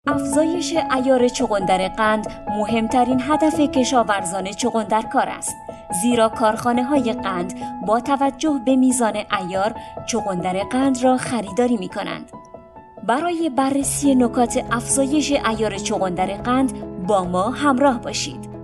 افزایش عیار چغندر قند مهمترین هدف کشاورزان چغندرکار است، زیرا کارخانه‌های قند با توجه به میزان عیار چغندر قند را خریداری می‌کنند. برای بررسی نکات افزایش عیار چغندر قند با ما همراه باشید.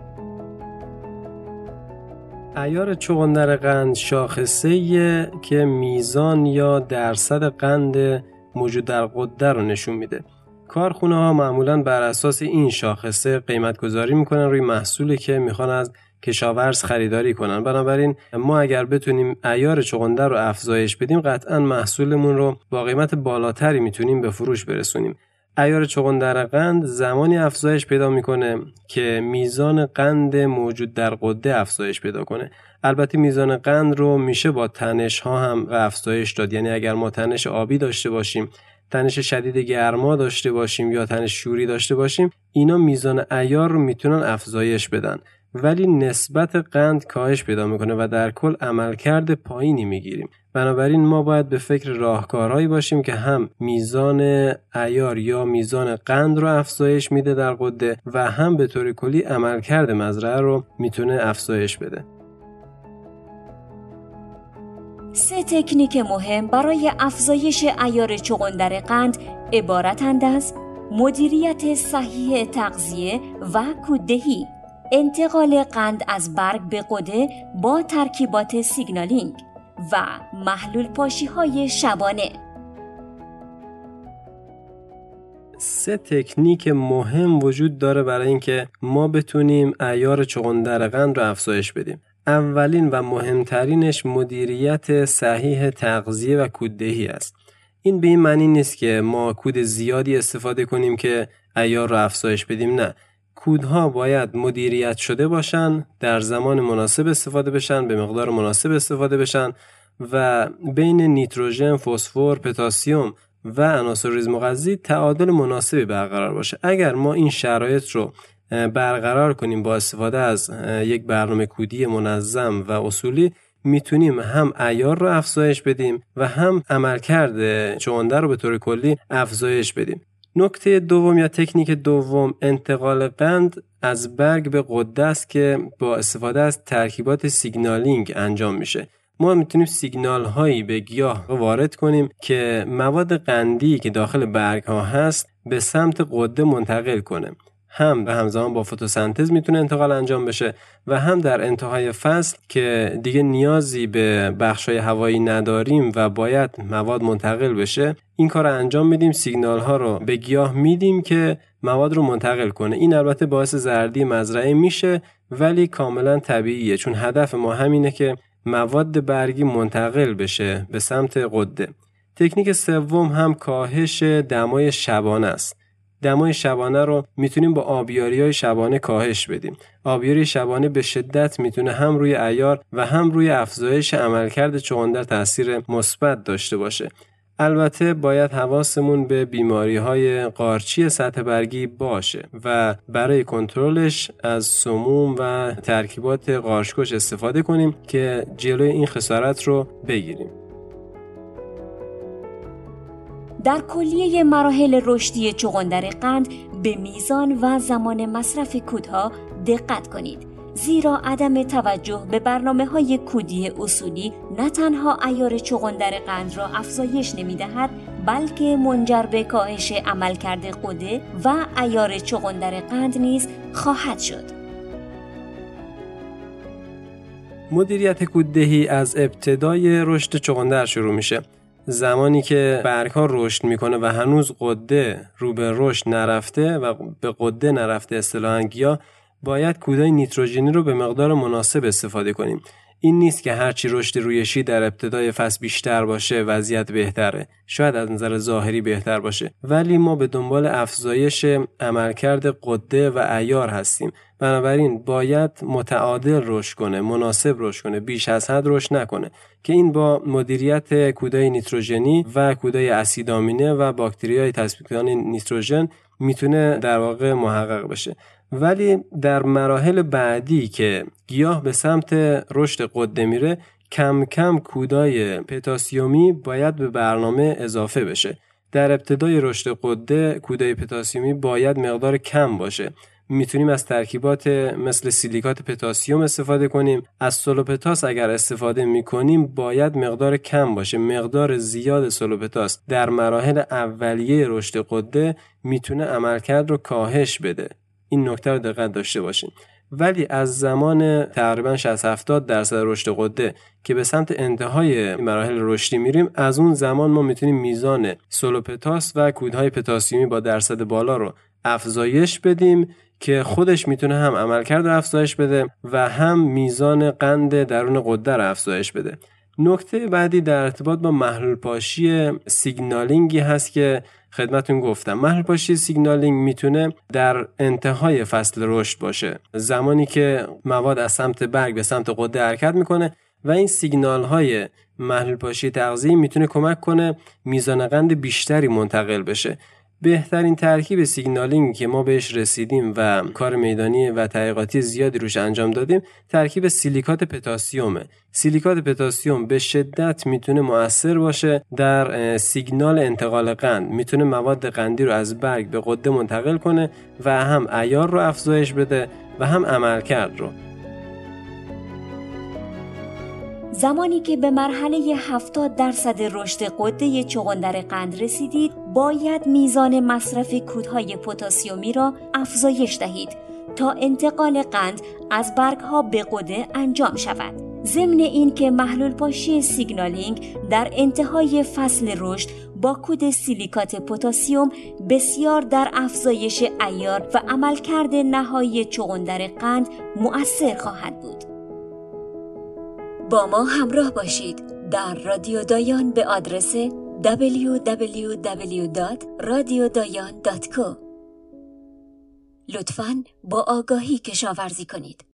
عیار چغندر قند شاخصه‌ایه که میزان یا درصد قند موجود در غده رو نشون میده. کارخونه‌ها معمولاً بر اساس این شاخصه قیمت گذاری میکنن روی محصولی که میخوان از کشاورز خریداری کنن. بنابراین ما اگر بتونیم عیار چغندر رو افزایش بدیم، قطعاً محصولمون رو با قیمت بالاتری میتونیم به فروش برسونیم. عیار چغندر قند زمانی افزایش پیدا میکنه که میزان قند موجود در غده افزایش پیدا کنه. البته میزان قند رو میشه با تنش ها هم افزایش داد. یعنی اگر ما تنش آبی داشته باشیم، تنش شدید گرما داشته باشیم یا تنش شوری داشته باشیم، اینا میزان عیار رو میتونن افزایش بدن، ولی نسبت قند کاهش پیدا میکنه و در کل عملکرد پایینی میگیریم. بنابراین ما باید به فکر راهکارهایی باشیم که هم میزان عیار یا میزان قند رو افزایش میده در غده و هم به طور کلی عملکرد مزرعه رو میتونه افزایش بده. 3 تکنیک مهم برای افزایش عیار چغندر قند عبارتند از مدیریت صحیح تغذیه و کوددهی، انتقال قند از برگ به غده با ترکیبات سیگنالینگ و محلول پاشی‌های شبانه. 3 تکنیک مهم وجود داره برای اینکه ما بتونیم عیار چغندر قند رو افزایش بدیم. اولین و مهمترینش مدیریت صحیح تغذیه و کوددهی است. این به این معنی نیست که ما کود زیادی استفاده کنیم که عیار رو افزایش بدیم، نه. کودها باید مدیریت شده باشن، در زمان مناسب استفاده بشن، به مقدار مناسب استفاده بشن و بین نیتروژن، فسفر، پتاسیم و عناصر ریزمغذی تعادل مناسبی برقرار باشه. اگر ما این شرایط رو برقرار کنیم با استفاده از یک برنامه کودی منظم و اصولی، میتونیم هم عیار رو افزایش بدیم و هم عملکرد چغندر رو به طور کلی افزایش بدیم. نکته دوم یا تکنیک دوم انتقال قند از برگ به غده است که با استفاده از ترکیبات سیگنالینگ انجام میشه. ما میتونیم سیگنال هایی به گیاه وارد کنیم که مواد قندی که داخل برگ ها هست به سمت غده منتقل کنه. هم به همزمان با فتوسنتز میتونه انتقال انجام بشه و هم در انتهای فصل که دیگه نیازی به بخشای هوایی نداریم و باید مواد منتقل بشه، این کار رو انجام میدیم، سیگنال ها رو به گیاه میدیم که مواد رو منتقل کنه. این البته باعث زردی مزرعه میشه، ولی کاملا طبیعیه، چون هدف ما همینه که مواد برگی منتقل بشه به سمت غده. تکنیک سوم هم کاهش دمای شبانه است. دمای شبانه رو میتونیم با آبیاری‌های شبانه کاهش بدیم. آبیاری شبانه به شدت میتونه هم روی عیار و هم روی افزایش عملکرد چغندر تاثیر مثبت داشته باشه. البته باید حواسمون به بیماری‌های قارچی سطح برگی باشه و برای کنترلش از سموم و ترکیبات قارچ‌کش استفاده کنیم که جلوی این خسارت رو بگیریم. در کلیه مراحل رشدی چغندر قند به میزان و زمان مصرف کودها دقت کنید، زیرا عدم توجه به برنامه‌های کودی اصولی نه تنها عیار چغندر قند را افزایش نمی‌دهد، بلکه منجر به کاهش عملکرد غده و عیار چغندر قند نیز خواهد شد. مدیریت کوددهی از ابتدای رشد چغندر شروع میشه. زمانی که برگ‌ها رشد میکنه و هنوز غده رو به رشد نرفته و به غده نرفته اصطلاحاً گیاه، باید کودهای نیتروژنی رو به مقدار مناسب استفاده کنیم. این نیست که هرچی رشد رویشی در ابتدای فصل بیشتر باشه وضعیت بهتره. شاید از نظر ظاهری بهتر باشه، ولی ما به دنبال افزایش عملکرد غده و عیار هستیم. بنابراین باید متعادل رشد کنه، مناسب رشد کنه، بیش از حد رشد نکنه که این با مدیریت کودهای نیتروژنی و کودهای اسیدآمینه و باکتریای تثبیت کننده نیتروژن میتونه در واقع محقق بشه. ولی در مراحل بعدی که گیاه به سمت رشد غده میره، کم کم کودای پتاسیمی باید به برنامه اضافه بشه. در ابتدای رشد غده کودهای پتاسیمی باید مقدار کم باشه. میتونیم از ترکیبات مثل سیلیکات پتاسیم استفاده کنیم. از سولوپتاس اگر استفاده میکنیم باید مقدار کم باشه. مقدار زیاد سولوپتاس در مراحل اولیه رشد غده میتونه عملکرد رو کاهش بده. این نکته رو دقت داشته باشین. ولی از زمان تقریبا 60-70% رشد غده که به سمت انتهای مراحل رشدی میریم، از اون زمان ما میتونیم میزان سولوپتاس و کودهای پتاسیمی با درصد بالا رو افزایش بدیم که خودش میتونه هم عملکرد رو افزایش بده و هم میزان قند درون غده رو افزایش بده. نکته بعدی در ارتباط با محلول پاشی سیگنالینگی هست که خدمتون گفتم. محلول پاشی سیگنالینگ میتونه در انتهای فصل رشد باشه، زمانی که مواد از سمت برگ به سمت غده حرکت میکنه و این سیگنال های محلول پاشی تغذیه‌ای میتونه کمک کنه میزان قند بیشتری منتقل بشه. بهترین ترکیب سیگنالینگ که ما بهش رسیدیم و کار میدانی و تحقیقاتی زیادی روش انجام دادیم ترکیب سیلیکات پتاسیمه. سیلیکات پتاسیم به شدت میتونه مؤثر باشه در سیگنال انتقال قند. میتونه مواد قندی رو از برگ به غده منتقل کنه و هم عیار رو افزایش بده و هم عملکرد رو. زمانی که به مرحله 70% رشد غده چغندر قند رسیدید، باید میزان مصرف کودهای پتاسیمی را افزایش دهید تا انتقال قند از برگ‌ها به غده انجام شود. ضمن این که محلول پاشی سیگنالینگ در انتهای فصل رشد با کود سیلیکات پتاسیم بسیار در افزایش عیار و عملکرد نهایی چغندر قند مؤثر خواهد بود. با ما همراه باشید در رادیو دایان به آدرس www.radiodayan.co. لطفاً با آگاهی کشاورزی کنید.